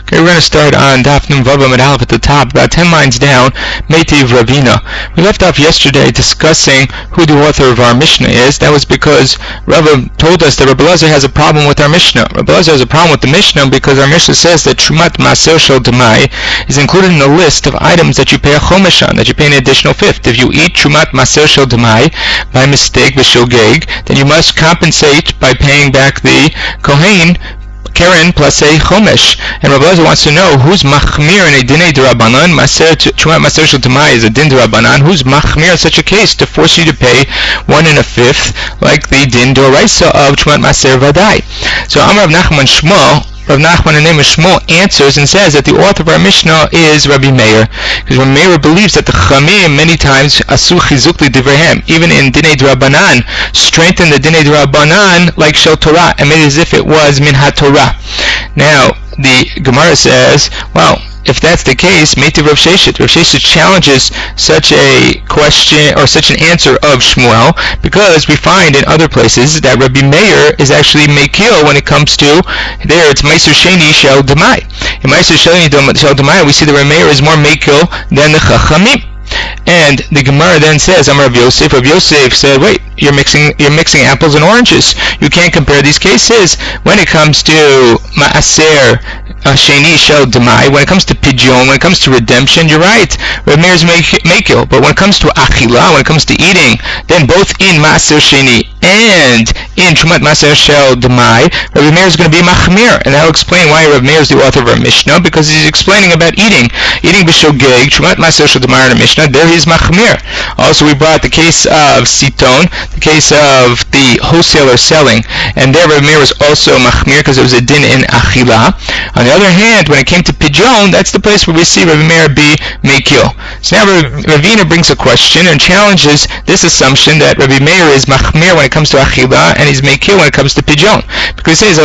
Okay, we're going to start on Daf Nun Vav Amud Aleph at the top, about 10 lines down, Meitiv Ravina. We left off yesterday discussing who the author of our Mishnah is. That was because Rava told us that Rabbi Elazar has a problem with our Mishnah. Rabbi Elazar has a problem with the Mishnah because our Mishnah says that Trumat Maser Shel Demai is included in the list of items that you pay a chomesh on, that you pay an additional fifth. If you eat Trumat Maser Shel Demai by mistake, b'shogeg, then you must compensate by paying back the Kohen Karen plus a chomesh. And Rabbi Elazar wants to know who's machmir in a dinei d'Rabbanan. Trumat Maser Shel Demai is a din d'Rabbanan. Who's machmir in such a case to force you to pay 1 1/5 like the din d'Oraisa of Trumat Maser Vadai? So Amar Rav Nachman Shmuel, Rav Nachman, the name of Shmuel, answers and says that the author of our Mishnah is Rabbi Meir, because Rabbi Meir believes that the Chamim many times asu chizuk l'divrehem, even in Dinei D'Rabbanan, strengthen the Dinei D'Rabbanan like Shel Torah, and made it as if it was Min HaTorah. Now, the Gemara says, well, if that's the case, Meitiv Rav Sheshet. Rav Sheshet challenges such a question or such an answer of Shmuel, because we find in other places that Rabbi Meir is actually Mekil when it comes to, there it's Meiser Sheni Shel Demai. In Meiser Sheni Shel Demai, we see that Rabbi Meir is more Mekil than the Chachamim. And the Gemara then says, Amar Rav Yosef. Rav Yosef said, wait, you're mixing apples and oranges. You can't compare these cases. When it comes to Ma'aser Sheni Shel Demai, when it comes to Pidyon, when it comes to redemption, you're right, Rav Meir is Mekil. But when it comes to Achila, when it comes to eating, then both in Ma'aser Sheni and in Trumat Maser Shel Demai, Rabbi Meir is going to be Machmir. And that'll explain why Rabbi Meir is the author of our Mishnah, because he's explaining about eating. Eating b'shogeg, Trumat Maser Shel Demai in our Mishnah, there he's Machmir. Also, we brought the case of Siton, the case of the wholesaler selling, and there Rabbi Meir was also Machmir because it was a din in Achila. On the other hand, when it came to Pidyon, that's the place where we see Rabbi Meir be Mekil. So now Ravina brings a question and challenges this assumption that Rabbi Meir is Machmir when it comes to Achila and he's Mekil when it comes to Pidyon. Because he says,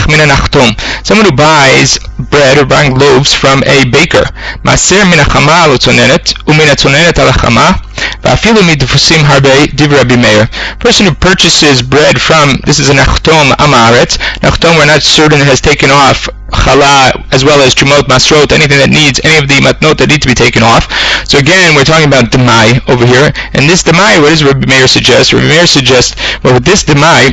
someone who buys bread or buying loaves from a baker, Maser min hachama lo tzonenet, umin hatzonenet al hachama, va'afilu midfusim harbe div Rabbi Meir. Person who purchases bread from, this is a nachtom amaretz. Nachtom, we're not certain it has taken off chala as well as trumot masrot, anything that needs, any of the matnot that need to be taken off. So again, we're talking about demai over here. And this demai, what does Rabbi Meir suggest? Rabbi Meir suggests, well, with this demai,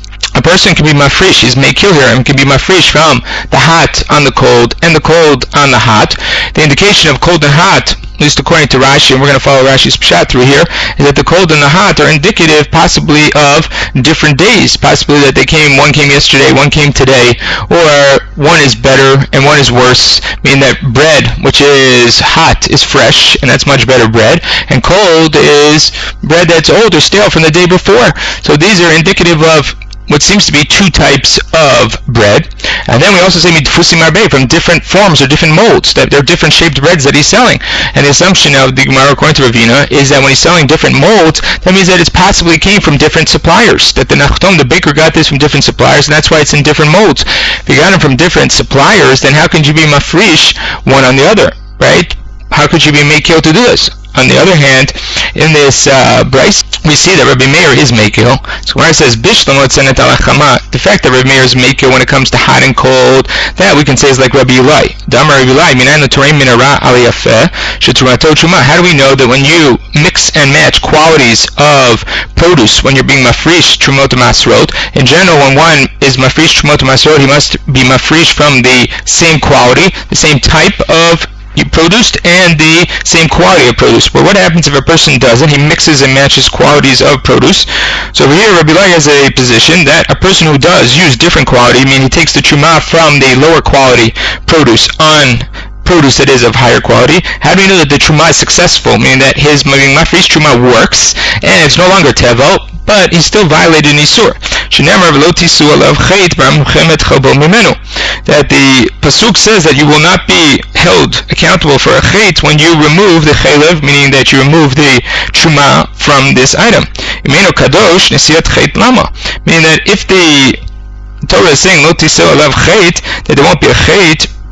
a person can be mafresh, he's mekil here, and can be mafresh from the hot on the cold and the cold on the hot. The indication of cold and hot, at least according to Rashi, and we're going to follow Rashi's pshat through here, is that the cold and the hot are indicative possibly of different days, possibly that one came yesterday, one came today, or one is better and one is worse, meaning that bread, which is hot, is fresh, and that's much better bread, and cold is bread that's old or stale from the day before. So these are indicative of what seems to be two types of bread. And then we also say midfusim arbe, from different forms or different molds, that they're different shaped breads that he's selling. And the assumption of the Gemara according to Ravina is that when he's selling different molds, that means that it possibly came from different suppliers, that the nachtom, the baker, got this from different suppliers, and that's why it's in different molds. If you got them from different suppliers, then how could you be mafresh one on the other, right? How could you be mekil to do this? On the other hand, in this Bryce, we see that Rabbi Meir is Mekil. So when it says Bishlam Otzenet al Hachama, the fact that Rabbi Meir is Mekil when it comes to hot and cold, that we can say is like Rabbi Eli. Damar Rabbi Eli, Minayno Torei Minara Al Yafeh, Sheturato Truma. How do we know that when you mix and match qualities of produce, when you're being mafresh Trumot Masrot, in general, when one is mafresh Trumot Masrot, he must be mafresh from the same quality, the same type of produced and the same quality of produce. But what happens if a person doesn't? He mixes and matches qualities of produce. So over here, Rabbi Eli has a position that a person who does use different quality, meaning he takes the truma from the lower quality produce on produce that is of higher quality. How do we know that the truma is successful? Meaning that his mafresh truma works and it's no longer tevel, but he still violated an isur. That the pasuk says that you will not be held accountable for a chait when you remove the chaylev, meaning that you remove the truma from this item. Meaning that if the Torah is saying lo tisel alav chait, that there won't be a chait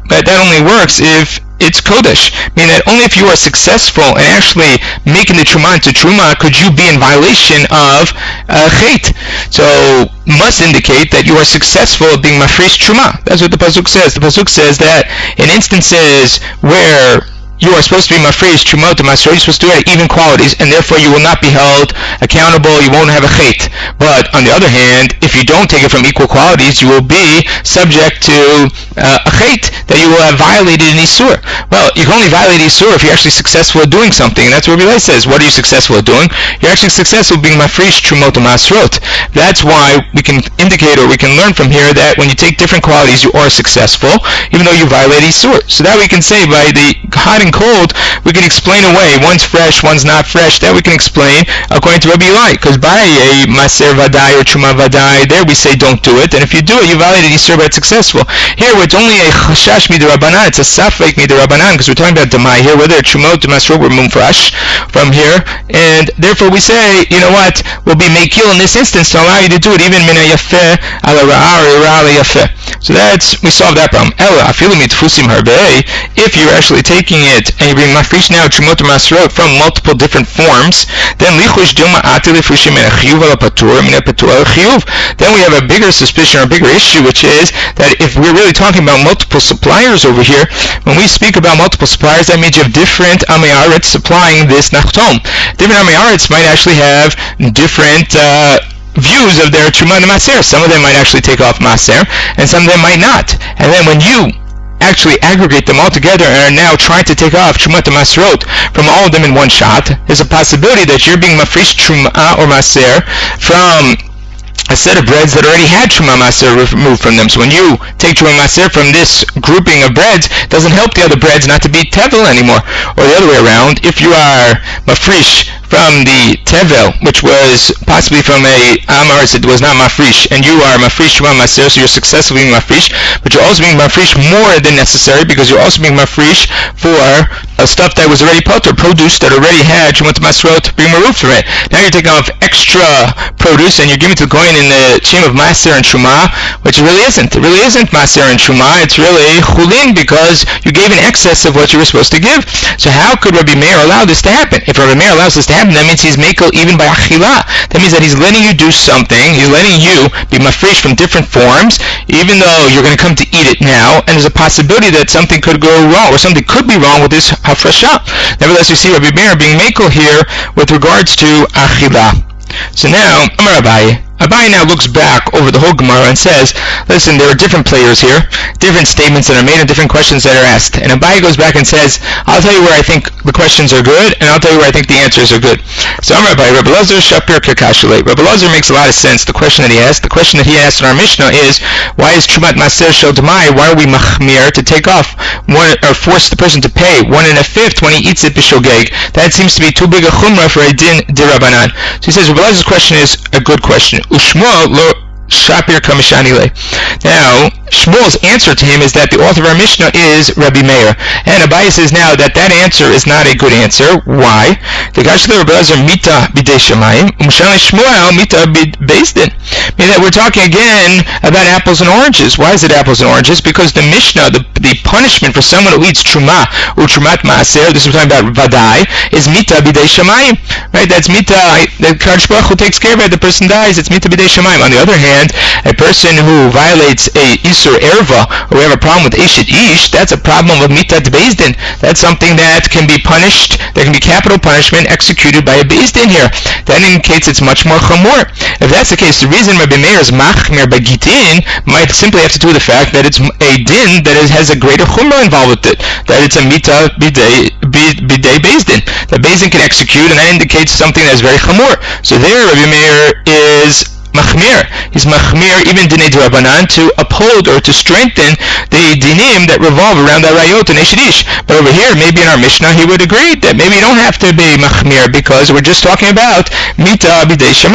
but that only works if it's kodesh, meaning that only if you are successful in actually making the truma into truma could you be in violation of chet. So must indicate that you are successful at being mafresh truma. That's what the pasuk says. The pasuk says that in instances where you are supposed to be mafresh trumot and maser, you're supposed to do it at even qualities, and therefore you will not be held accountable, you won't have a chet. But on the other hand, if you don't take it from equal qualities, you will be subject to a chet, that you will have violated an isur. Well, you can only violate isur if you're actually successful at doing something, and that's what Rabbi says. What are you successful at doing? You're actually successful at being mafresh trumot and maserot. That's why we can indicate, or we can learn from here, that when you take different qualities, you are successful, even though you violate isur. So that we can say by the hot and cold, we can explain away one's fresh, one's not fresh. That we can explain according to Rabbi Eli, because by a maser vadai or truma vadai, there we say don't do it, and if you do it, you violated isur, but it's successful. Here, it's only a chashash midirabanan, it's a safek midirabanan, because we're talking about demai here, whether trumot to maser were mumfresh from here, and therefore we say, you know what, we'll be mekil in this instance to allow you to do it even min hayafeh ala ra'ah or ra'ah yafeh. So that's, we solved that problem. Ela afilu mitfusim harbei, if you're actually taking it and you bring mafresh now trumot maserot from multiple different forms, then lichush dilma ati lefushim min achiyuv ala patur min patur ala chiyuv. Then we have a bigger suspicion or a bigger issue, which is that if we're really talking about multiple suppliers over here, when we speak about multiple suppliers, that means you have different amayaretz supplying this nachtom. Different amayaretz might actually have different views of their truma and maser. Some of them might actually take off maser, and some of them might not. And then when you actually aggregate them all together and are now trying to take off trumot and maserot from all of them in one shot, there's a possibility that you're being mafresh truma or maser from a set of breads that already had truma maser removed from them. So when you take truma maser from this grouping of breads, it doesn't help the other breads not to be tevel anymore. Or the other way around, if you are mafresh from the tevel, which was possibly from a amaretz that was not mafresh, and you are mafresh truma maser, so you're successfully being mafresh, but you're also being mafresh more than necessary, because you're also being mafresh for stuff that was already potter, produce that already had trumot maserot being removed from it. Now you're taking off extra produce and you're giving it to going in the shem of maser and truma, which it really isn't. It really isn't maser and truma. It's really chulin, because you gave in excess of what you were supposed to give. So how could Rabbi Meir allow this to happen? If Rabbi Meir allows this to happen, that means he's mekel even by achila. That means that he's letting you do something. He's letting you be mafresh from different forms, even though you're going to come to eat it now, and there's a possibility that something could go wrong, or something could be wrong with this hafrasha. Nevertheless, we see Rabbi Meir being mekel here with regards to achila. So now, Amar Abaye now looks back over the whole Gemara and says, listen, there are different players here, different statements that are made and different questions that are asked. And Abaye goes back and says, I'll tell you where I think the questions are good, and I'll tell you where I think the answers are good. So Amar Abaye, Rabbi Lazar Shapir Kakashale. Rabbi Lazar makes a lot of sense. The question that he asked in our Mishnah is, why is Trumat Maser Shel Demai? Why are we machmir to take off one, or force the person to pay 1.5 when he eats it b'shogeg? That seems to be too big a chumrah for a din dirabanan. So he says, Rabbi Lazar's question is a good question. Ushmuel lo Shapir Kamishani. Now, Shmuel's answer to him is that the author of our Mishnah is Rabbi Meir. And Abaye says now that that answer is not a good answer. Why? The Gashler Rabbi Lazar mita bidei shamayim, umshana Shmuel mita b'bezdin. Meaning that we're talking again about apples and oranges. Why is it apples and oranges? Because the Mishnah, the punishment for someone who eats truma or trumat maaser, this is talking about vadai, is mita bidei shamayim. Right? That's mita. The Kadosh Baruch Hu takes care of it. The person dies. It's mita bidei shamayim. On the other hand, a person who violates a isur erva, or we have a problem with eshet ish, that's a problem of mitat bezdin. That's something that can be punished. There can be capital punishment executed by a bezdin here. That indicates it's much more chamor. If that's the case, the reason Rabbi Meir is machmir bagitin might simply have to do with the fact that it's a din that has a greater chumrah involved with it. That it's a mita bidei bezdin. That bezdin can execute, and that indicates something that is very chamor. So there, Rabbi Meir is machmir. He's machmir even dinei d'Rabbanan to uphold or to strengthen the dinim that revolve around the rayot and eshet ish. But over here, maybe in our Mishnah, he would agree that maybe you don't have to be machmir because we're just talking about mita bidei shamayim.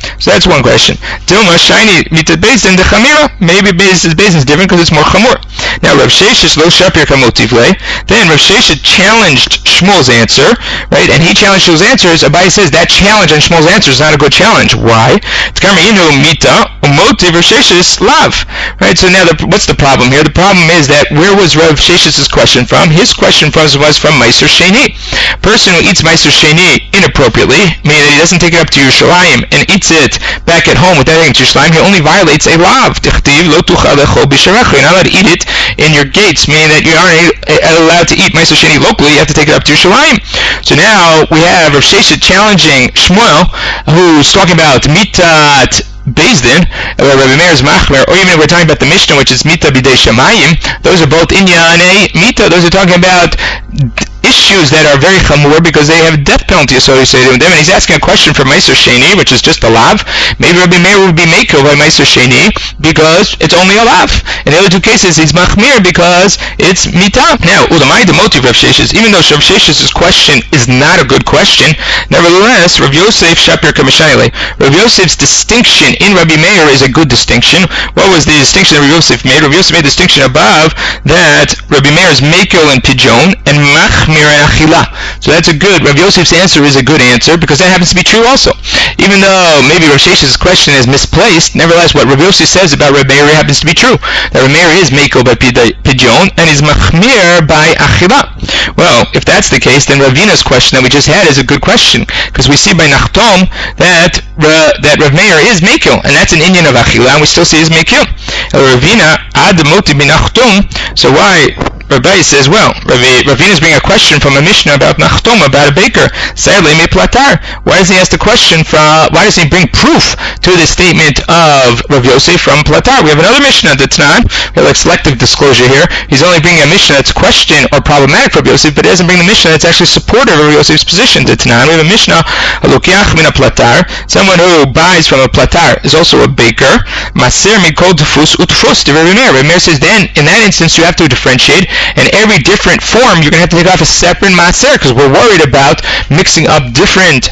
So that's one question. Dilma shiny mita Bezdin the chamira. Maybe Bezdin is different because it's more chamur. Now Rav Sheshes lo shapir kamotivle. Then Rav Sheshes challenged Shmuel's answer, right? And he challenged Shmuel's answers. Abai says that challenge on Shmuel's answer is not a good challenge. Why? Mita umotiv Rav Sheshes lav. Right. So now what's the problem here? The problem is that where was Rav Sheshes' question from? His question was from Meiser Sheni. Person who eats Meiser Sheni inappropriately, meaning that he doesn't take it up to Yerushalayim and eats it back at home without taking it to Yerushalayim, he only violates a lav. You're not allowed to eat it in your gates, meaning that you aren't allowed to eat Meiser Sheni locally, you have to take it up to Yerushalayim. So now we have Rav Sheshes challenging Shmuel, who's talking about mitat Bezdin, Rabbi Meir's machmer, or even if we're talking about the Mishnah, which is mita bidei shamayim, those are both inyan mita. Those are talking about issues that are very chamur because they have death penalty associated with them. And he's asking a question for Meiser Sheni, which is just a lav. Maybe Rabbi Meir would be mekel by Meiser Sheni because it's only a lav. In the other two cases, he's machmir because it's mita. Now, ulamai the motive Rav Sheshes, even though Rav Sheshes' question is not a good question, nevertheless, Rav Yosef shapir kamishayle. Rav Yosef's distinction in Rabbi Meir is a good distinction. What was the distinction that Rav Yosef made? Rav Yosef made the distinction above that Rabbi Meir is mekel and pijon and machmir and achila. So that's a good, Rav Yosef's answer is a good answer because that happens to be true also. Even though maybe Rav Sheshes' question is misplaced, nevertheless what Rav Yosef says about Rabbi Meir happens to be true. That Rabbi Meir is mekel by pijon and is machmir by achila. Well, if that's the case, then Ravina's question that we just had is a good question because we see by Nachtom that Rav Meir is mekel, and that's an inyan of achila, and we still see his mekel. Ravina ad moti binachtom. So why? Rabbi says, well, Ravina is bringing a question from a Mishnah about Nachtom, about a baker. Sadly, me platar. Why does he ask the question from? Why does he bring proof to the statement of Rav Yosef from platar? We have another Mishnah that's not. We have like selective disclosure here. He's only bringing a Mishnah that's question or problematic for Rav Yosef, but he doesn't bring the Mishnah that's actually supportive of Rav Yosef's position. That's not. We have a Mishnah, a lukiach min a platar. Someone who buys from a platar is also a baker. Maser mikol tefus utfus to Rabbi Meir. Rabbi Meir says then in that instance you have to differentiate. And every different form, you're going to have to take off a separate maser because we're worried about mixing up different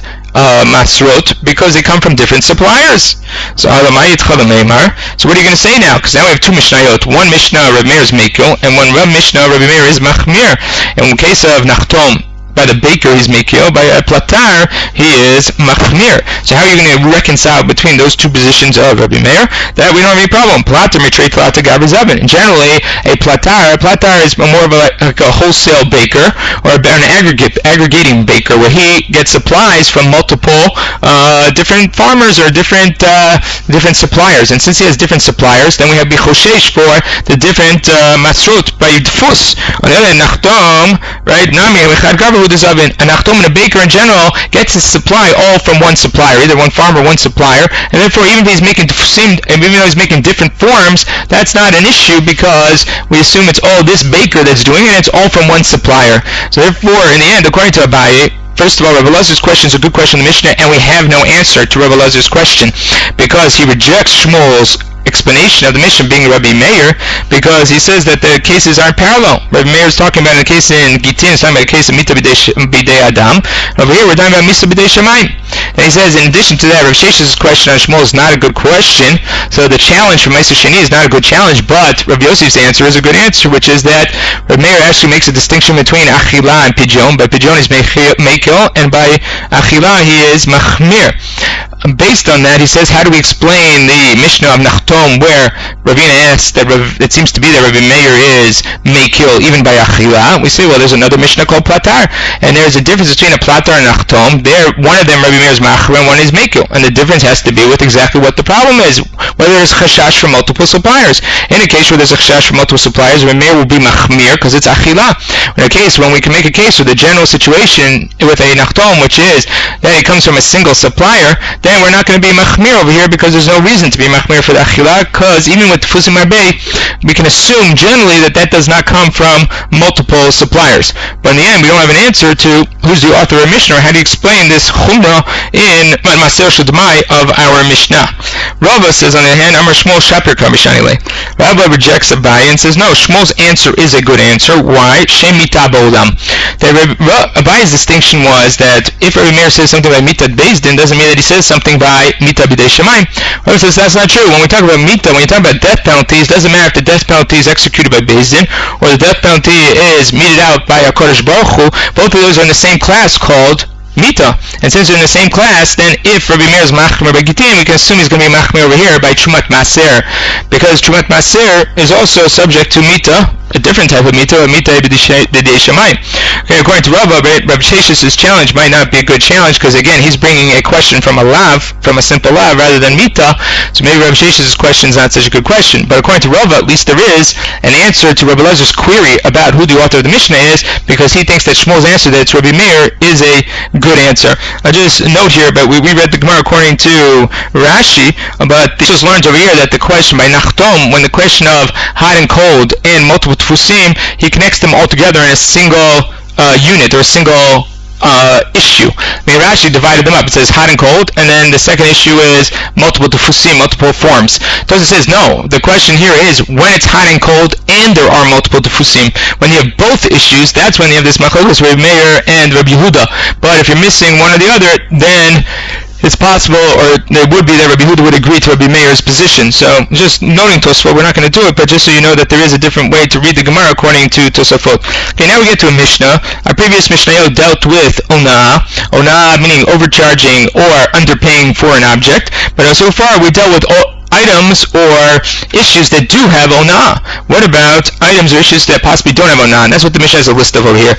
masrot because they come from different suppliers. So what are you going to say now? Because now we have two mishnayot. One mishnah, Rabbi Meir is mekel, and one mishnah, Rabbi Meir is machmir. And in case of Nachtom, by the baker he's mekel, by a platar he is machmir. So how are you going to reconcile between those two positions of Rabbi Meir? That we don't have any problem. Platar mitrei platar gabrizavin. And generally a platar is more of like a wholesale baker or an aggregating baker where he gets supplies from multiple different farmers or different suppliers. And since he has different suppliers, then we have bichoshesh for the different masrut by dfus. On the other hand, Nachtom, right? Nami echad gabri. A Nachtom and a baker in general gets his supply all from one supplier, either one farmer or one supplier, and therefore even if he's making different forms, that's not an issue because we assume it's all this baker that's doing it and it's all from one supplier. So therefore, in the end, according to Abaye, first of all, Rabbi Elazar's question is a good question in the Mishnah, and we have no answer to Rabbi Elazar's question because he rejects Shmuel's explanation of the Mishnah being Rabbi Meir because he says that the cases aren't parallel. Rabbi Meir is talking about a case in Gitin, he's talking about a case of Mita Bidei Adam. Over here we're talking about Mita Bidei Shamayim. And he says in addition to that, Rav Sheshes' question on Shmuel is not a good question, so the challenge from Meiser Sheni is not a good challenge, but Rav Yosef's answer is a good answer, which is that Rabbi Meir actually makes a distinction between Achila and Pijon. By Pijon he's mekel, and by Achila he is machmir. Based on that, he says, how do we explain the Mishnah of Nachtom where Ravina asks that it seems to be that Rabbi Meir is mekel even by Achila? We say, well, there's another Mishnah called Platar, and there's a difference between a Platar and Nachtom. There, one of them Rabbi Meir is machmir and one is mekel, and the difference has to be with exactly what the problem is, whether there's chashash from multiple suppliers. In a case where there's a chashash from multiple suppliers, Rabbi Meir will be machmir because it's Achila. In a case when we can make a case with the general situation with a Nachtom, which is that it comes from a single supplier, then we're not going to be machmir over here because there's no reason to be machmir for the achila, because even with Tefusim Arbei, we can assume generally that does not come from multiple suppliers. But in the end, we don't have an answer to who's the author of Mishnah, or how do you explain this chumrah in Maser Shudmai of our Mishnah. Rava says on the other hand, Amar Shmuel Shapir Kabishanile. Rava rejects Abaye and says, no, Shmuel's answer is a good answer. Why? Shem Mita Bo'olam. Abaye's distinction was that if Rabbi Meir says something by Mita Beis Din, doesn't mean that he says something by Mita B'dei Shamayim. Rava says that's not true. When we talk about Mita, when you talk about death penalties, doesn't matter if the death penalty is executed by Beis Din or the death penalty is meted out by HaKadosh Baruch Hu. Both of those are in the same class called Mita. And since they're in the same class, then if Rabbi Meir is Machmir by Gittin, we can assume he's going to be Machmir over here by Trumat Maser, because Trumat Maser is also subject to Mita, a different type of Mita, a Mita B'dei Shamayim. Okay, according to Rava, Rabbi Shesh's challenge might not be a good challenge, because again, he's bringing a question from a lav, from a simple lav, rather than Mita, so maybe Rabbi Shesh's question is not such a good question. But according to Rava, at least there is an answer to Rabbi Elazar's query about who the author of the Mishnah is, because he thinks that Shmuel's answer that it's Rabbi Meir is a good answer. I'll just note here, but we read the Gemara according to Rashi, but this just learns over here that the question by Nachtom, when the question of hot and cold and multiple tfusim, he connects them all together in a single unit or a single issue. I mean, Rashi divided them up. It says hot and cold, and then the second issue is multiple tefusim, multiple forms. Tosfos says no. The question here is when it's hot and cold and there are multiple tefusim. When you have both issues, that's when you have this machlokes Rabbi Meir and Rabbi Yehuda. But if you're missing one or the other, then it's possible, or it would be that Rabbi Yehuda would agree to Rabbi Meir's position. So, just noting Tosfot, we're not going to do it, but just so you know that there is a different way to read the Gemara according to Tosafot. Okay, now we get to a Mishnah. Our previous Mishnah dealt with Onah. Onah meaning overcharging or underpaying for an object. But so far we dealt with items or issues that do have onah. What about items or issues that possibly don't have onah? And that's what the Mishnah has a list of over here.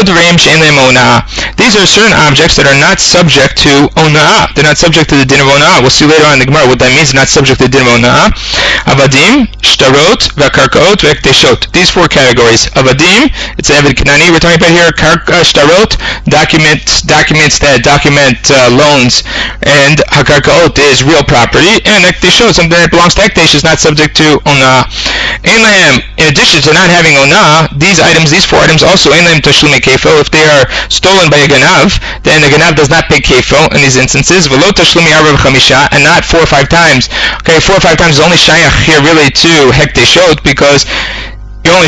These are certain objects that are not subject to onah. They're not subject to the din of onah. We'll see later on in the Gemara what that means, not subject to the din of onah. Avadim, shtarot, v'karkaot, v'ekteshot. These four categories. Avadim, it's Eved Kanani. We're talking about here. Shtarot, documents that document loans. And hakarkaot is real property. And ekteshot, something that belongs to Ekdesh, is not subject to Onah. In addition to not having Onah, these four items also, Einlahem Tashlumi Kefo, if they are stolen by a Ganav, then the Ganav does not pay Kefo in these instances, Velo Tashlumi Arba V'chamisha, and not 4 or 5 times. Okay, 4 or 5 times is only Shayach here really to Hekteshot, because you only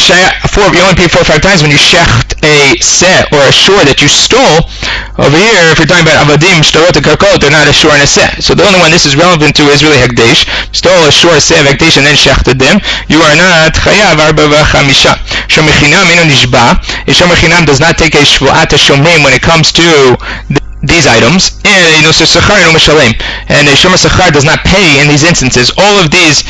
pay 4 or 5 times when you shecht a seh or a shore that you stole. Over here, if you're talking about avadim, shtarot, and karkot, they're not a shore and a seh. So the only one this is relevant to is really hekdesh. Stole a shore, a seh of hekdesh, and then shechted them. You are not chayav arba v'chamisha. Shomechinam inu nishba. A shomechinam does not take a shvuat shomim when it comes to these items, and a noseh sachar inu mishalem. And a shomer sachar does not pay in these instances. All of these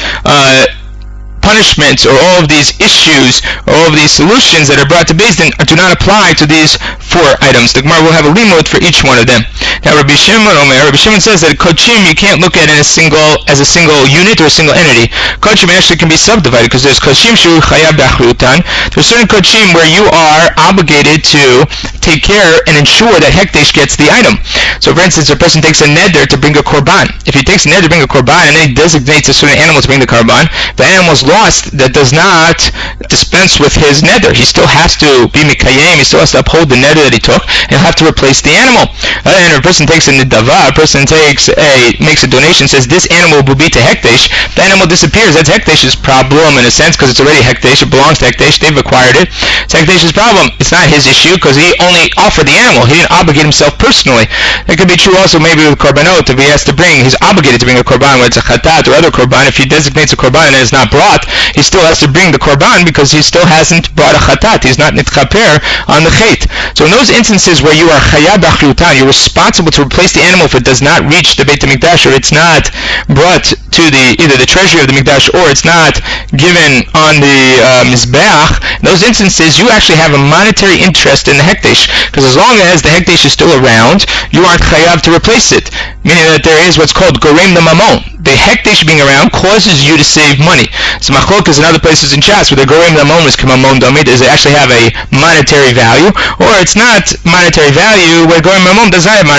punishments or all of these issues or all of these solutions that are brought to Beis Din do not apply to these 4 items. The Gemara will have a limud for each one of them. Now Rabbi Shimon says that Kodshim you can't look at it as a single unit or a single entity. Kodshim actually can be subdivided because there's Kodshim shu chayav b'achriutan. There's certain Kodshim where you are obligated to take care and ensure that Hekdesh gets the item. So for instance, a person takes a neder to bring a korban. If he takes a neder to bring a korban and then he designates a certain animal to bring the korban, the animal's lost, that does not dispense with his neder. He still has to be mikayim, he still has to uphold the neder that he took, and he'll have to replace the animal. And if a person takes a nidava, a person makes a donation, says this animal will be to Hekdesh, the animal disappears. That's Hekdesh's problem in a sense, because it's already Hekdesh, it belongs to Hekdesh, they've acquired it. It's Hekdesh's problem. It's not his issue, because he only offered the animal. He didn't obligate himself personally. It could be true also maybe with korbanot. If he has to bring, he's obligated to bring a korban, whether it's a chatat or other korban. If he designates a korban and it's not brought, he still has to bring the korban because he still hasn't brought a chatat. He's not nitchaper on the chait. So in those instances where you are chayab achriutan, you're responsible to replace the animal if it does not reach the Beit HaMikdash or it's not brought to either the treasury of the Mikdash or it's not given on the Mizbeach. In those instances, you actually have a monetary interest in the Hekdesh, because as long as the Hekdesh is still around, you aren't chayav to replace it, meaning that there is what's called gorem the mamon. The Hekdesh being around causes you to save money. So machlokes in other places in Shas where the gorem the mamon is kamamon damid, does it actually have a monetary value, or it's not monetary value where gorem mamon does not have monetary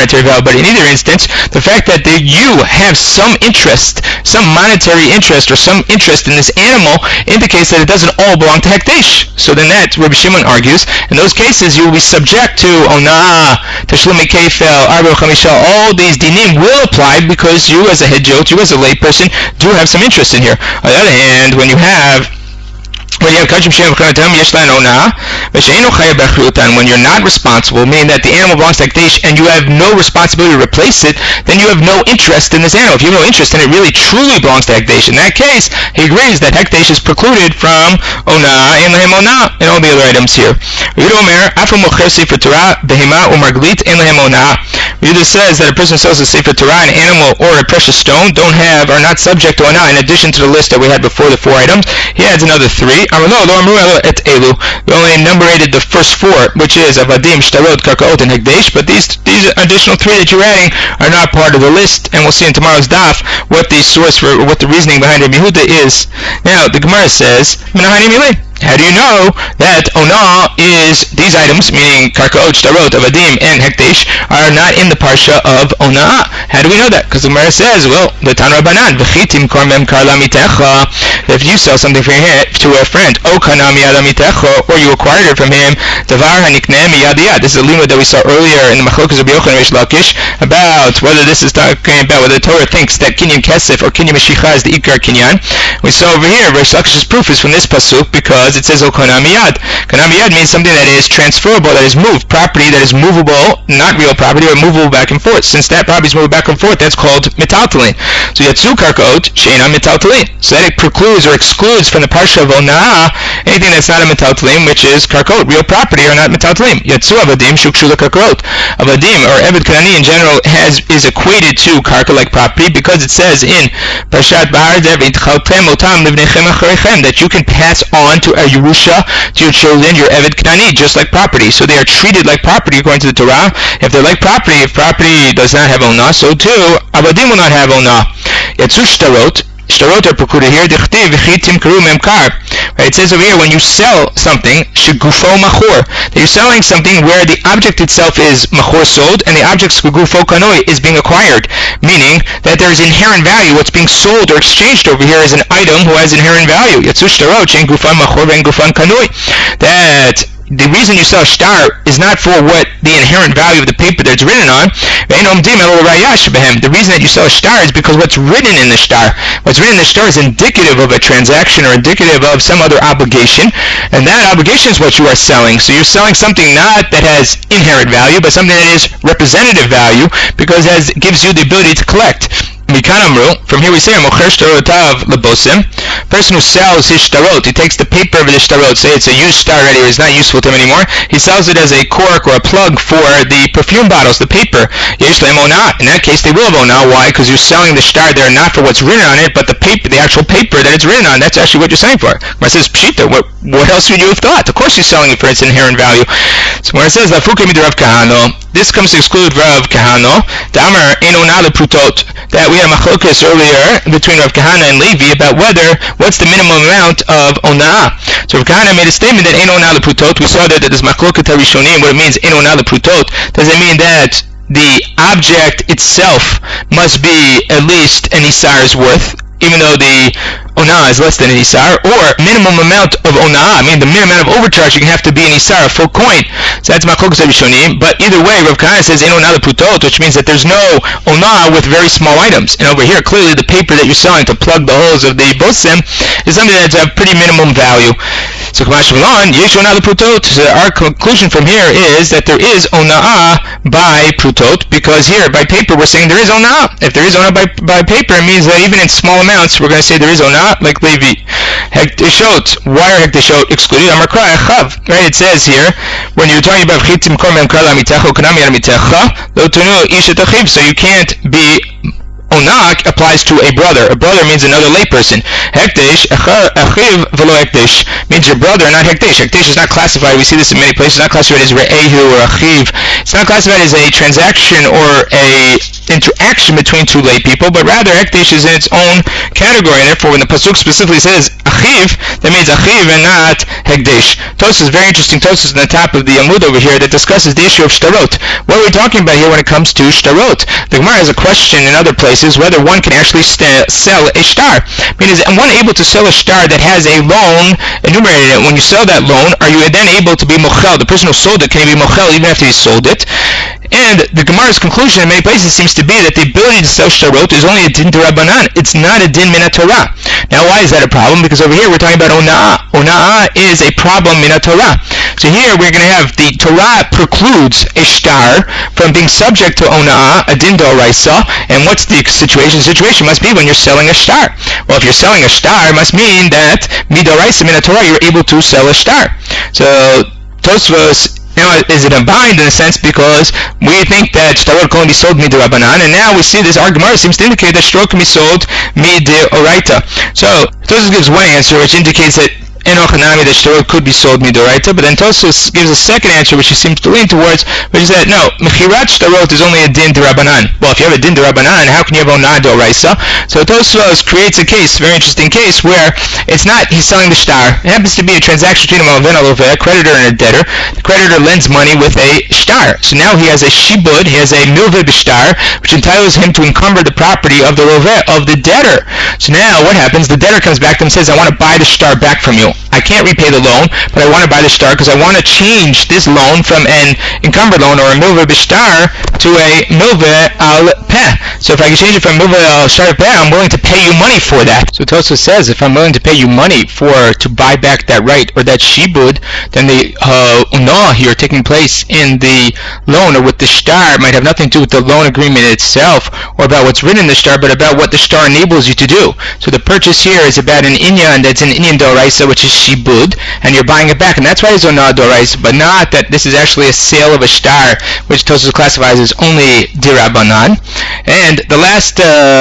monetary value. But in either instance, the fact that you have some interest, some monetary interest, or some interest in this animal indicates that it doesn't all belong to Hekdesh. So then that, Rabbi Shimon argues, in those cases you will be subject to Onah, Tashlumi Kefel, Arba Chamisha. All these dinim will apply because you as a hedjot, you as a layperson, do have some interest in here. On the other hand, when you have kachim shem v'chanatam yeshlan onah, v'she'enu chayav b'achriutan, when you're not responsible, meaning that the animal belongs to Hekdesh and you have no responsibility to replace it, then you have no interest in this animal. If you have no interest, then it really truly belongs to Hekdesh. In that case, he agrees that Hekdesh is precluded from onah, and lehem onah, and all the other items here. Yehuda Omer, afa mocher sefer Torah, behema u'marglit, and lehem onah. Yehuda says that a person sells a sefer Torah, an animal, or a precious stone, are not subject to onah. In addition to the list that we had before, the 4 items, he adds another 3. We only numerated the first 4, which is avadim, shtarot, karkaot, and hekdesh, but these additional 3 that you're adding are not part of the list, and we'll see in tomorrow's daf what the source for, what the reasoning behind Rabbi Yehuda is. Now, the Gemara says, how do you know that onah is these items, meaning karkaot, shtarot, avadim, and hekdesh, are not in the parsha of onah? How do we know that? Because the Gemara says, well, the Tan Rabbanan, v'chitim kormem karla mitecha, if you sell something to a friend, o kana miyad mitecha, or you acquired it from him, davar hanikneh miyad yad. This is a limud that we saw earlier in the Machlokas of Yochanan and Reish Lakish about whether this is talking about whether the Torah thinks that kinyan kesef or kinyan meshicha is the ikar kinyan. We saw over here Reish Lakish's proof is from this pasuk because it says o kana miyad. Kana miyad means something that is transferable, that is moved, property that is movable, not real property, but movable back and forth. Since that property is moving back and forth, that's called metaltalin. So yatsu karkaot she'ena metaltalin. So that it precludes or excludes from the parsha of onah anything that's not a metaltalin, which is karkaot, real property, or not metaltalin. Yatsu avadim shukshu karkaot. Avadim or Eved Kanani in general is equated to karka like property because it says in Parshat Bahar Dev itchaltem otam livnechem acharechem that you can pass on to a Yerusha, to your children, your Eved Kanani, just like property. So they are treated like property according to the Torah. If they're like property, if property does not have onah, so too avadim will not have onah. Yatsu shtarot are precluded here. Dichtiv v'chitim karu memkar. Right? It says over here when you sell something, shegufo machor, that you're selling something where the object itself is machor sold and the object shegufo kanoi is being acquired, meaning that there is inherent value. What's being sold or exchanged over here is an item who has inherent value. Yatsu shtarot shein gufan machor ve'en gufan kanoi. That the reason you sell shtar is not for what the inherent value of the paper that it's written on. The reason that you sell a shtar is because what's written in the shtar. What's written in the shtar is indicative of a transaction or indicative of some other obligation, and that obligation is what you are selling. So you're selling something not that has inherent value, but something that is representative value because it gives you the ability to collect. From here we say, person who sells his shtarot, he takes the paper of the shtarot, say it's a used shtar already, or it's not useful to him anymore, he sells it as a cork or a plug for the perfume bottles, the paper. In that case, they will have onah. Why? Because you're selling the shtar there not for what's written on it, but the paper, the actual paper that it's written on. That's actually what you're selling for. When it says pshita, what else would you have thought? Of course you're selling it for its inherent value. So when it says Rav Kahano, this comes to exclude Rav Kahano. Damar ein onah leprutot. That we had a machlokas earlier between Rav Kahana and Levi about what's the minimum amount of onah. So Rav Kahana made a statement that ein onah leprutot. We saw that it is machlokat harishonim. What it means ein onah leprutot. Does it mean that the object itself must be at least an isar's worth, even though the onah is less than an isar, or minimum amount of onah, I mean the minimum amount of overcharging have to be an isar, a full coin. So that's machlokas harishonim. But either way, Rav Kahana says ein onah leprutot, which means that there's no onah with very small items. And over here, clearly the paper that you're selling to plug the holes of the bosem is something that's of pretty minimum value. So yesh onah leprutot. So our conclusion from here is that there is onah by prutot, because here by paper we're saying there is onah. If there is onah by paper, it means that even in small amounts we're going to say there is onah, like Levi. Hekdeshot, why are hekdeshot excluded? Right, it says here, when you're talking about chitim kormem kala mitecha kanami al mitecha, lo tunu ish et achiv, so you can't be Ona applies to a brother. A brother means another layperson. Hekdesh, achiv velo hekdesh, means your brother, not hekdesh. Hekdesh is not classified, we see this in many places, not classified as re'ehu or achiv. It's not classified as a transaction or a interaction between two lay people, but rather hekdesh is in its own category, and therefore when the pasuk specifically says achiv, that means achiv and not hekdesh. Tosfos is very interesting. Tosfos is on the top of the Amud over here that discusses the issue of shtarot. What are we talking about here when it comes to shtarot? The Gemara has a question in other places whether one can actually sell a shtar. Meaning, is one able to sell a shtar that has a loan enumerated in it? When you sell that loan, are you then able to be mochel? The person who sold it, can he be mochel even after he sold it? And the Gemara's conclusion in many places seems to be that the ability to sell shtarot is only a din d'Rabbanan. It's not a din min Torah. Now, why is that a problem? Because over here we're talking about ona'ah. Ona'ah is a problem min Torah. So here we're going to have the Torah precludes a shtar from being subject to ona'ah, a din d'oraisa. And what's the situation? The situation must be when you're selling a shtar. Well, if you're selling a shtar, it must mean that midoraisa min Torah, you're able to sell a shtar. So Tosfos, now, is it a bind in a sense because we think that shtarot can only be sold mid-Rabbanan, and now we see this, our Gemara seems to indicate that shtarot can be sold mid-Oraita. So, Tosfos gives one answer which indicates that Enoch and Ami, that shtarot could be sold midoraita, but then Tosfos gives a second answer which he seems to lean towards, which is that no, mechirat shtarot is only a din d'Rabbanan. Well, if you have a din d'Rabbanan, how can you have ona'ah d'oraisa? So Tosfos creates a case, very interesting case, where it's not he's selling the shtar. It happens to be a transaction between a malveh and a loveh, a creditor and a debtor. The creditor lends money with a shtar. So now he has a shibud, he has a milveh b'shtar, which entitles him to encumber the property of the loveh, of the debtor. So now what happens? The debtor comes back to him and says, I want to buy the shtar back from you. I can't repay the loan, but I want to buy the shtar because I want to change this loan from an encumbered loan or a milveh b'shtar to a milveh al peh. So if I can change it from milveh al shtar peh, I'm willing to pay you money for that. So Tosfos says, if I'm willing to pay you money to buy back that right or that shibud, then the unah here taking place in the loan or with the shtar might have nothing to do with the loan agreement itself or about what's written in the shtar, but about what the shtar enables you to do. So the purchase here is about an inyan that's an inyan d'oraisa, which is shibud, and you're buying it back, and that's why it's ona'ah d'oraisa, but not that this is actually a sale of a shtar, which Tosfos classifies as only d'Rabbanan. And the last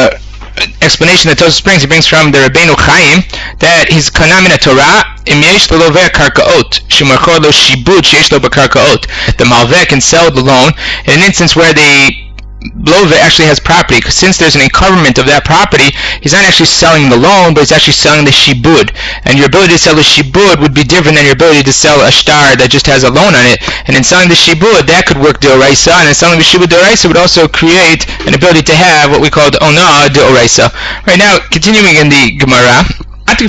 explanation that Tosfos brings, he brings from the Rabbeinu Chaim that he's kana min Torah im yesh leloveh karkaot shemarchor lo shibud sheyesh lo b'karkaot. The malveh can sell the loan in an instance where the loveh actually has property, because since there's an encumberment of that property, he's not actually selling the loan, but he's actually selling the shibud. And your ability to sell the shibud would be different than your ability to sell a shtar that just has a loan on it. And in selling the shibud, that could work d'oraisa, and in selling the shibud d'oraisa would also create an ability to have what we call ona'ah d'oraisa. Right now, continuing in the Gemara, the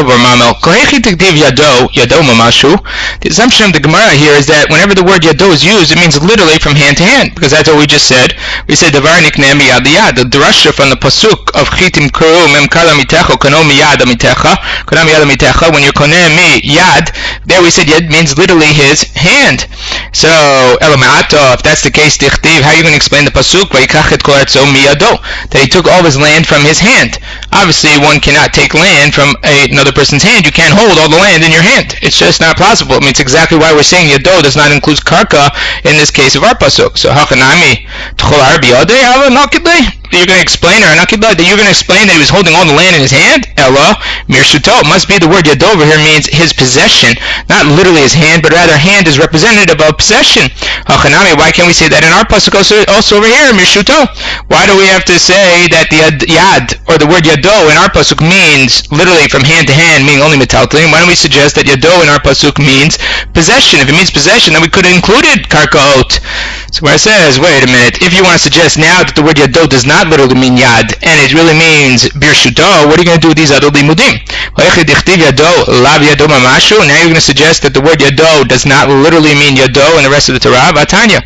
assumption of the Gemara here is that whenever the word yado is used, it means literally from hand to hand, because that's what we just said. We said davar nikneh miyad liyad. The drasha from the pasuk of chitim kuru mem kala mitecha kano miyad amitecha kana miyad amitecha. When you're koneh mi yad, there we said yad means literally his hand. So elamaato, if that's the case, dichtiv, how are you going to explain the pasuk vayikach et kol artzo miyado, that he took all of his land from his hand? Obviously, one cannot take land from another person's hand. You can't hold all the land in your hand. It's just not possible. I mean, it's exactly why we're saying yado does not include karka in this case of our pasuk. So hachanami tcholar biyadei hava nakidei. You're going to explain, or that you're going to explain that he was holding all the land in his hand? Ella mirshuto. It must be the word yado over here means his possession, not literally his hand, but rather hand is representative of possession. Hachanami, why can't we say that in our pasuk also over here, mirshuto? Why do we have to say that the yad, or the word yado in our pasuk means literally from hand to hand, meaning only metaltalim? Why don't we suggest that yado in our pasuk means possession? If it means possession, then we could have included karkaot. So where it says, wait a minute, if you want to suggest now that the word yado does not literally mean yad, and it really means birshuto, what are you going to do with these other limudim? Now you're going to suggest that the word yado does not literally mean yado in the rest of the Torah. Vatanya,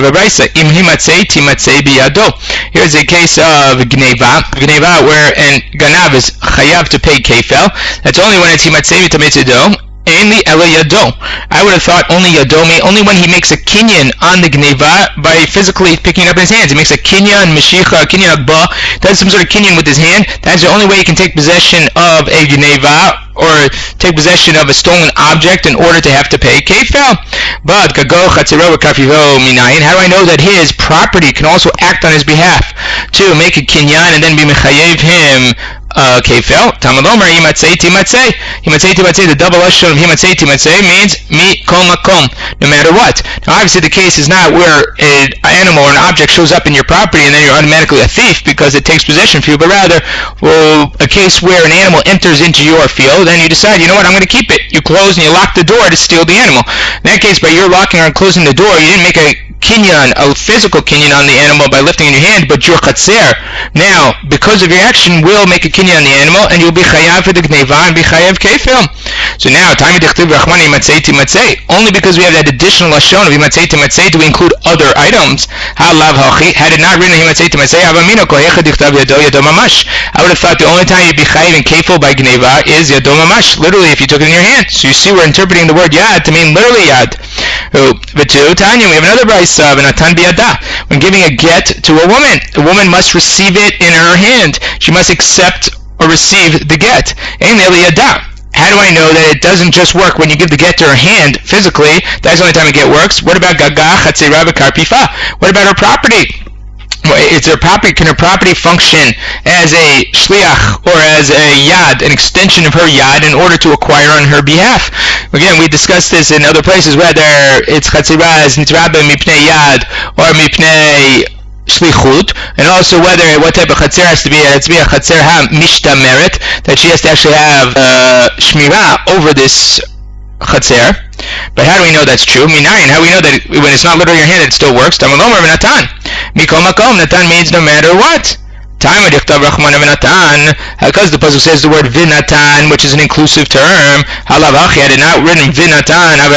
here's a case of gneva, where an ganav is chayav to pay kefel. That's only when it's himatzei v'tametzido. Ainli ela yado. I would have thought only yadomi, only when he makes a kinyan on the gneva by physically picking it up in his hands. He makes a kinyan, meshicha, kinyan agba, does some sort of kinyan with his hand. That's the only way he can take possession of a gneva, or take possession of a stolen object in order to have to pay kefel. But kago chatziro v'kafivo minayin. How do I know that his property can also act on his behalf? to make a kinyan and then be mechayev him kefil. Talmud Omer himatzei timatzei. Himatzei timatzei, the double lashon of himatzei timatzei means mi kol makom, no matter what. Now obviously the case is not where an animal or an object shows up in your property and then you're automatically a thief because it takes possession for you, but rather a case where an animal enters into your field and you decide, you know what, I'm going to keep it. You close and you lock the door to steal the animal. In that case, by your locking or closing the door, you didn't make a kinyan, a physical kinyan on the animal by lifting in your hand, but your chatzer, now, because of your action, will make a kinyan on the animal, and you'll be chayav for the gneva and be chayav kefil. So now, only because we have that additional lashon of himatzei timatzei, do we include other items? Had it not written himatzei timatzei, I would have thought the only time you'd be chayav and kefil by gneva is yado mamash, literally if you took it in your hand. So you see, we're interpreting the word yad to mean literally yad. Tanya, we have another brayso. When giving a get to a woman must receive it in her hand. She must accept or receive the get. How do I know that it doesn't just work when you give the get to her hand physically? That's the only time a get works. What about gaga, chatzera, v'karpifa? What about her property? Can her property function as a shliach or as a yad, an extension of her yad, in order to acquire on her behalf? Again, we discussed this in other places, whether it's chatzira as nitrabe mipnei yad or mipnei shlichut, and also what type of chatzir has to be. It's be a chatzir ha mishtameret, that she has to actually have shmirah over this chatzir. But how do we know that's true? Minayin, how do we know that when it's not literally your hand, it still works? Talmud Omer v'natan. Mikol makom, natan means no matter what. Time because the pasuk says the word vinatan, which is an inclusive term. Halavachi, had it not written vinatan, you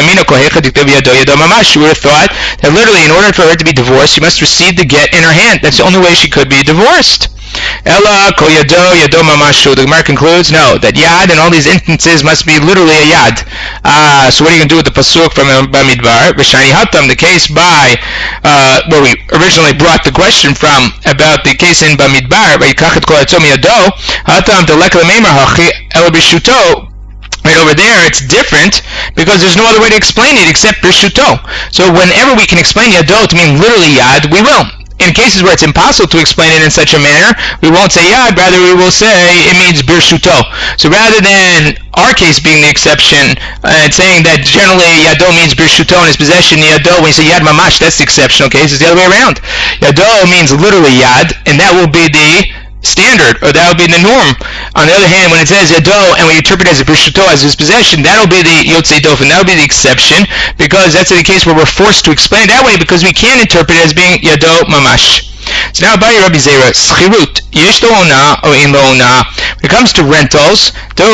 would have thought that literally in order for her to be divorced, she must receive the get in her hand. That's the only way she could be divorced. Ella ko yado mamashu. The Gemara concludes, no, that yad in all these instances must be literally a yad. So what are you going to do with the pasuk from Bamidbar? V'shani hatam, the case by where we originally brought the question from about the case in Bamidbar, v'yikachet kol yatzom yado hatam delek lemeimar hachi el b'shuto. Right over there, it's different because there's no other way to explain it except b'shuto. So whenever we can explain yado to mean literally yad, we will. In cases where it's impossible to explain it in such a manner, we won't say yad, rather we will say it means birshuto. So rather than our case being the exception, and saying that generally yado means birshuto in his possession, yado, when you say yad mamash, that's the exceptional case, it's the other way around. Yado means literally yad, and that will be the standard, or that would be the norm. On the other hand, when it says yado, and we interpret it as a birshuto, as his possession, that'll be the yotzei dofen, that'll be the exception, because that's in the case where we're forced to explain it that way, because we can't interpret it as being yado mamash. So now, Abaye Rabbi Zera, schirut, yesh lo ona or in lo ona. When it comes to rentals, do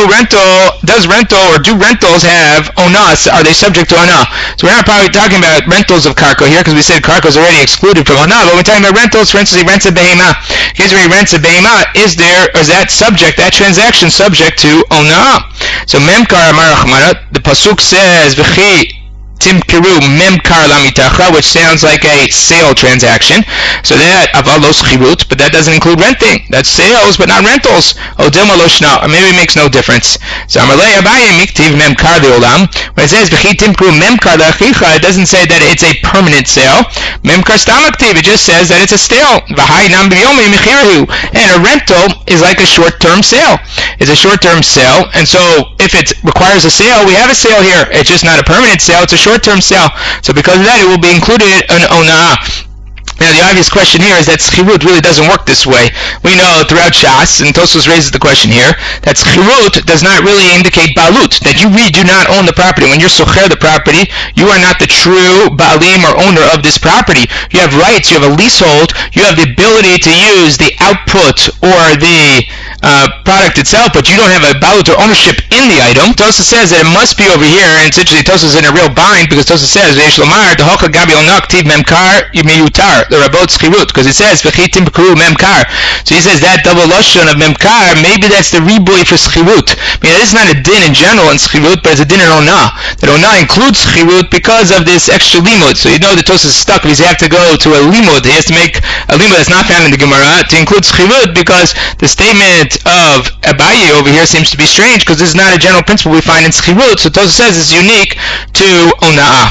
rentals have onas? Are they subject to ona? So we're not probably talking about rentals of karko here, because we said karko is already excluded from ona, but we're talking about rentals. For instance, he rents a behema. In case where he rents a behema, is that transaction subject to ona? So memkar amar Rachmana, the pasuk says, v'chi timkiru memkar lamitacha, which sounds like a sale transaction. So that avalos chirut, but that doesn't include renting. That's sales, but not rentals. Odilma loshna, or maybe it makes no difference. So Amarle Abaye miktiv memkar leolam. When it says v'chi timkiru memkar leachicha, it doesn't say that it's a permanent sale. Memkar stamaktiv, it just says that it's a sale. V'hai nam b'yomi michirahu, and a rental is like a short-term sale. It's a short-term sale, and so if it requires a sale, we have a sale here. It's just not a permanent sale. It's a short-term sale. So because of that, it will be included in ona'ah. Now, the obvious question here is that schirut really doesn't work this way. We know throughout Shas, and Tosfos raises the question here, that schirut does not really indicate balut, that you really do not own the property. When you're socher the property, you are not the true baalim or owner of this property. You have rights, you have a leasehold, you have the ability to use the output or the product itself, but you don't have a balut or ownership in the item. Tosfos says that it must be over here, and it's interesting, Tosfos is in a real bind, because Tosfos says, V'yesh lomar, Dehocha gabi onak tiv memkar miyutar, the rabot schirut, because it says, V'chitim kru memkar. So he says that double lashon of memkar, maybe that's the riboy for schirut. I mean, this is not a din in general in schirut, but it's a din in onah. That onah includes schirut because of this extra limud. So you know the Tosfos is stuck, because you have to go to a limud. He has to make a limud that's not found in the Gemara to include schirut, because the statement of Abaye over here seems to be strange, because this is not a general principle we find in schirut. So Tosfos says it's unique to ona'ah.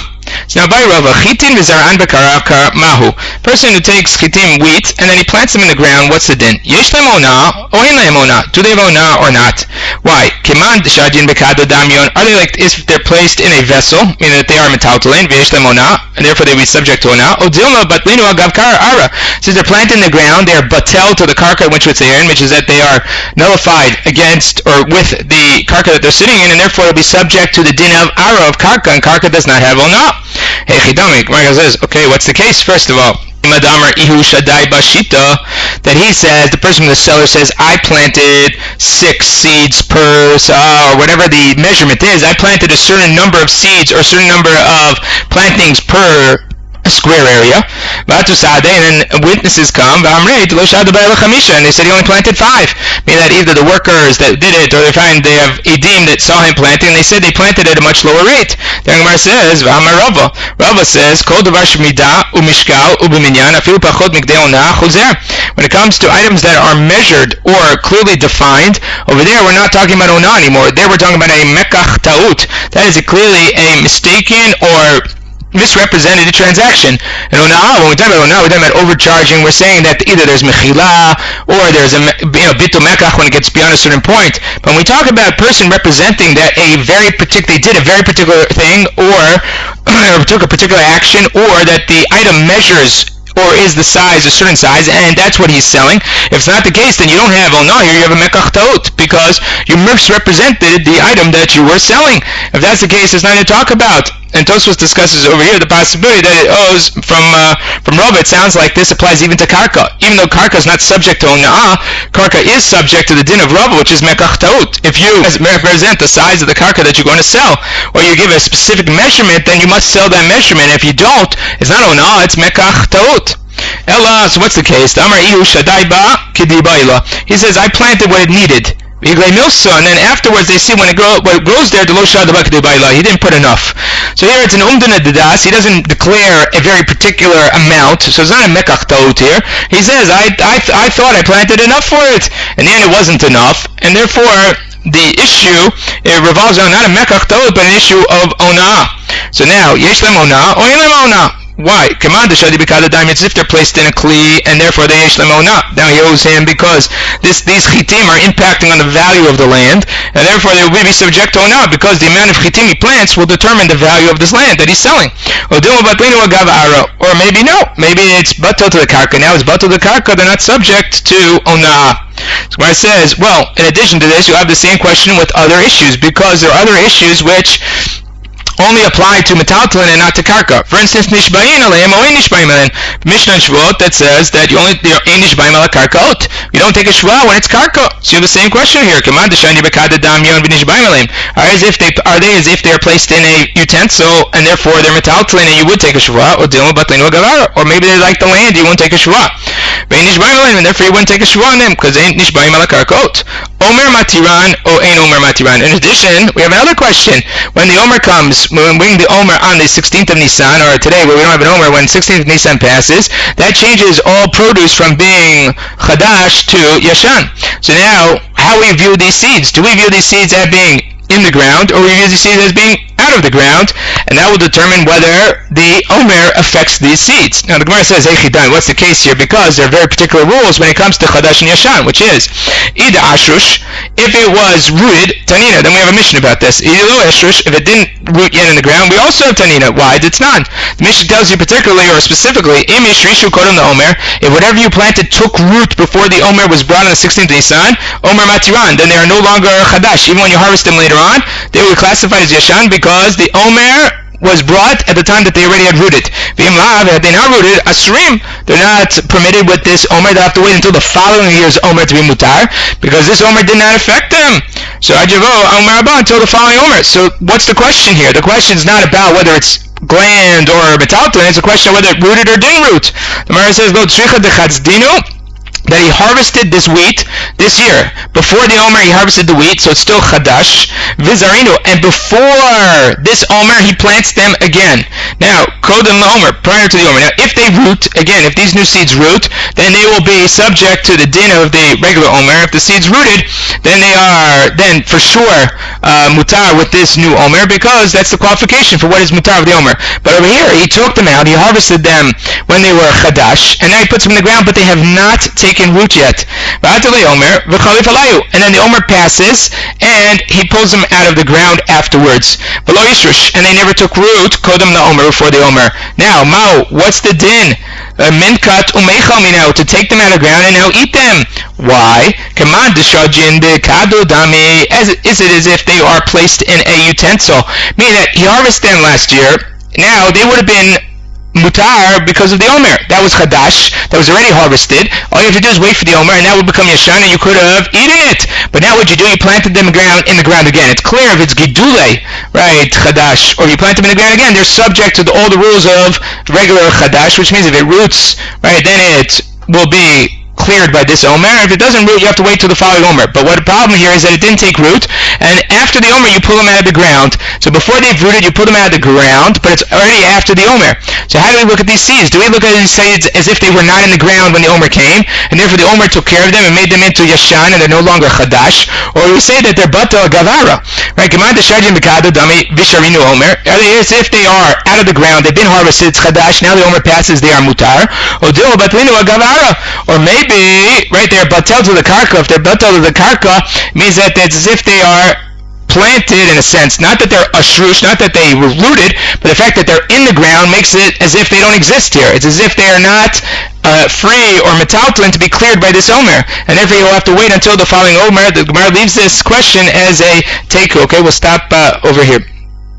So now by Rava, chitin v'zaran b'karaka mahu. Person who takes chitim, wheat, and then he plants them in the ground, what's the din? Yesh lehem ona, or ein lehem ona. Do they have ona or not? Why? Kiman shadin b'kado damyon. Are they like if they're placed in a vessel, meaning that they are metaltalin, v'yesh lehem ona, and therefore they will be subject to ona? O dilma batlinu agav kar ara. Since they're planted in the ground, they are batel to the karka in which they are in, which is that they are nullified against or with the karka that they're sitting in, and therefore they'll be subject to the din of ara of karka, and karka does not have ona. Hey Chidami, Gemara says, okay, what's the case? First of all, Imadamar Ihu Shaddai Bashita, that he says, the person from the seller says, I planted 6 seeds per, or whatever the measurement is, I planted a certain number of seeds or a certain number of plantings per square area. And then witnesses come, and they said he only planted 5. Meaning that either the workers that did it, or they find they have edim that saw him planting, and they said they planted at a much lower rate. The Gemara says, Rava says, when it comes to items that are measured or clearly defined, over there we're not talking about ona anymore. There we're talking about a mekach ta'ut. That is clearly a mistaken or misrepresented transaction. And when we talk about we're talking about overcharging. We're saying that either there's mechila or there's a bitul mekach when it gets beyond a certain point. But when we talk about a person representing that they did a very particular thing or took a particular action, or that the item measures or is the size a certain size, and that's what he's selling. If it's not the case, then you don't have ona here, you have a mekach ta'ut, because you misrepresented the item that you were selling. If that's the case, there's nothing to talk about. And Tosfos discusses over here the possibility that it owes from Rava. It sounds like this applies even to karka. Even though karka is not subject to ona, karka is subject to the din of Rava, which is mekach ta'ut. If you represent the size of the karka that you're going to sell, or you give a specific measurement, then you must sell that measurement. If you don't, it's not ona, it's mekach ta'ut. Ella, so what's the case? Amar ihu shadai ba kidibayla. He says, I planted what it needed. And then afterwards they see what grows there, he didn't put enough. So here it's an umdana dedas. He doesn't declare a very particular amount, so it's not a mekach ta'ut here. He says, I thought I planted enough for it, and then it wasn't enough, and therefore the issue, it revolves around not a mekach ta'ut, but an issue of ona. So now, yesh lem ona, or yesh lem ona. Why? It's as if they're placed in a kli, and therefore they yesh lem ona. Now he owes him because these chitim are impacting on the value of the land, and therefore they will be subject to ona, because the amount of chitim he plants will determine the value of this land that he's selling. Or maybe no. Maybe it's batel to the karka. Now it's batel to the karka, they're not subject to ona. So Gemara says, well, in addition to this, you have the same question with other issues, because there are other issues which only apply to metaltalin and not to karka. For instance, nishbayin aleim or nishbayin aleim. Mishnah and Shvuot that says that you nishbayin ala karkaot. You don't take a shva when it's karka. So you have the same question here. Are they as if they are placed in a utensil and therefore they're metaltalin and you would take a shva, or maybe they like the land, you won't take a shva. And therefore you wouldn't take a shva on them because they ain't nishbayin ala karkaot. Omer matiran or ain't omer matiran. In addition, we have another question. When the omer comes, when we bring the Omer on the 16th of Nisan, or today where we don't have an Omer, when 16th of Nisan passes, that changes all produce from being Chadash to Yashan. So now, how we view these seeds? Do we view these seeds as being in the ground, or we view these seeds as being out of the ground? And that will determine whether the Omer affects these seeds. Now the Gemara says, hey Chidan, what's the case here? Because there are very particular rules when it comes to Chadash and Yashan, which is, Ida Ashrush, if it was rooted, Tanina, then we have a Mishnah about this. Ida Lo Ashrush, if it didn't root yet in the ground, we also have Tanina. Why? It's not. The Mishnah tells you particularly, or specifically, Im Yishrishu Kodem the Omer, if whatever you planted took root before the Omer was brought on the 16th of Nisan, Omer Matiran, then they are no longer Chadash. Even when you harvest them later on, they will be classified as Yashan because the Omer was brought at the time that they already had rooted. V'im lav, had they not rooted, Asurim, they're not permitted with this Omer. They have to wait until the following year's Omer to be mutar, because this Omer did not affect them. So Ajavo, Omer Abba, until the following Omer. So what's the question here? The question is not about whether it's gland or metaltalin, it's a question of whether it rooted or didn't root. The Gemara says, Lo tzricha dechatzdinu, that he harvested this wheat this year. Before the Omer, he harvested the wheat, so it's still Chadash. Vizarino, and before this Omer, he plants them again. Now, Kodem Omer, prior to the Omer. Now, if they root, again, if these new seeds root, then they will be subject to the din of the regular Omer. If the seeds rooted, then they are, then for sure, mutar with this new Omer, because that's the qualification for what is mutar of the Omer. But over here, he took them out, he harvested them when they were Chadash, and now he puts them in the ground, but they have not taken root yet. And then the Omer passes, and he pulls them out of the ground afterwards. And they never took root, kodem the Omer, before the Omer. Now, Mao, what's the din? Minkat umeichal minau, to take them out of the ground and now eat them. Why? Command deshajin bekado dami, as if they are placed in a utensil. Meaning that he harvested them last year, now they would have been mutar because of the Omer. That was Chadash, that was already harvested. All you have to do is wait for the Omer, and that would become Yashan, and you could have eaten it. But now what you do, you planted them in the ground again. It's clear if it's Gidule, right, Chadash, or if you plant them in the ground again, they're subject to all the rules of regular Chadash, which means if it roots, right, then it will be cleared by this Omer. If it doesn't root, you have to wait till the following Omer. But what the problem here is that it didn't take root, and after the Omer, you pull them out of the ground. So before they've rooted, you pull them out of the ground, but it's already after the Omer. So how do we look at these seeds? Do we look at these seeds as if they were not in the ground when the Omer came, and therefore the Omer took care of them and made them into Yashan, and they're no longer Chadash? Or we say that they're Bata Gavara, right? Are they as if they are out of the ground, they've been harvested, it's Chadash, now the Omer passes, they are Mutar? Or maybe, right, they're batel to the karka. If they're batel to the karka, means that it's as if they are planted in a sense. Not that they're ashrush, not that they were rooted, but the fact that they're in the ground makes it as if they don't exist here. It's as if they are not free or metaltlin to be cleared by this Omer. And therefore you'll have to wait until the following Omer. The Gemara leaves this question as a teiku. Okay, we'll stop over here.